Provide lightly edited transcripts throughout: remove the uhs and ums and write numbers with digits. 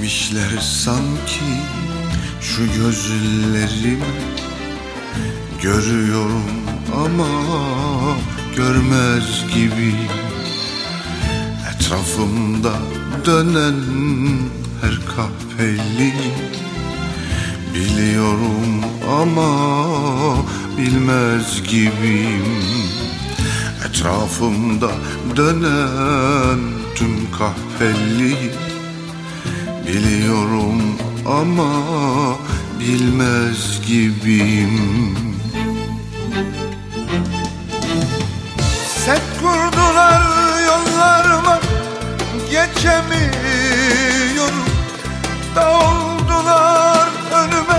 çekmişler sanki şu gözlerimi. Görüyorum ama görmez gibi. Etrafımda dönen her kahpeli. Biliyorum ama bilmez gibiyim. Etrafımda dönen tüm kahpeli. Biliyorum ama bilmez gibiyim. Set kurdular yollarıma, geçemiyorum. Dağıldılar önüme,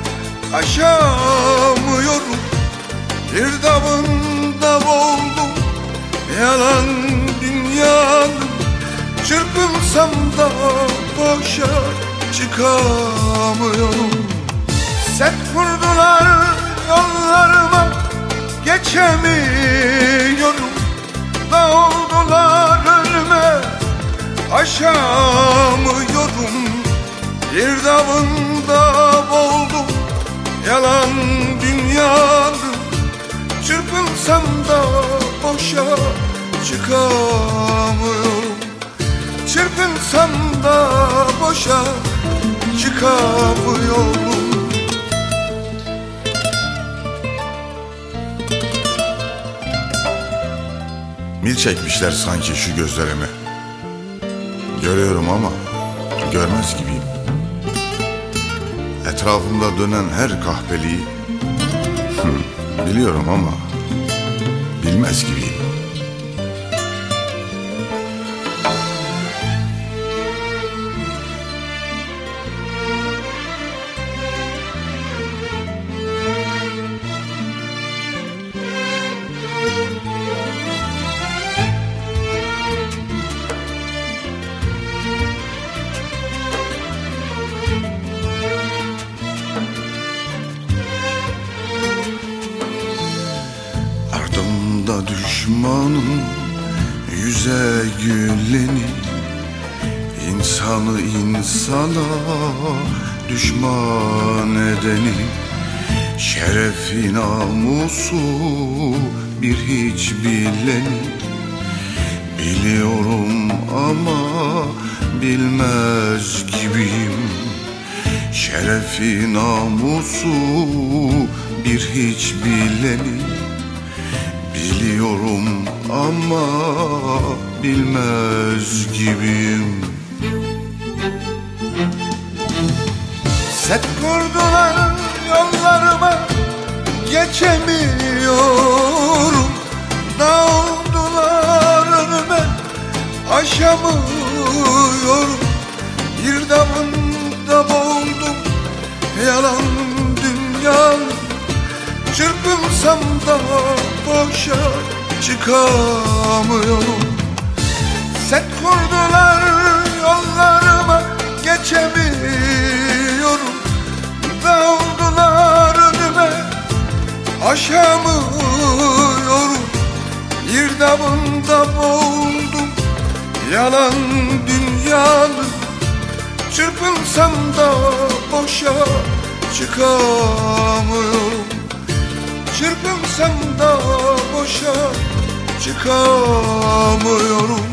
aşamıyorum. Girdabında boğuldum, yalan dünyanın. Çırpınsam da boşa çıkamıyorum. Set kurdular yollarıma, geçemiyorum. Dağıldılar önüme, aşamıyorum. Girdabında boğuldum, yalan dünyanın. Çırpınsam da boşa çıkamıyorum. Çırpınsam da boşa çıkamıyorum. Mil çekmişler sanki şu gözlerime. Görüyorum ama görmez gibiyim. Etrafımda dönen her kahpeliği biliyorum ama bilmez gibiyim. Ardımda düşmanın yüze güleni. İnsanı insana düşman edeni. Şerefi namusu bir hiç bileni. Biliyorum ama bilmez gibiyim. Şerefi namusu bir hiç bileni. Biliyorum ama bilmez gibiyim. Set kurdular yollarıma, geçemiyorum. Dağıldılar önüme, aşamıyorum. Girdabında boğuldum, yalan dünyanın. Çırpınsam da boşa çıkamıyorum. Set kurdular yollarıma, geçemiyorum. Dağıldılar önüme, aşamıyorum. Girdabında boğuldum, yalan dünyanın. Çırpınsam da boşa çıkamıyorum. Çırpınsam da boşa çıkamıyorum.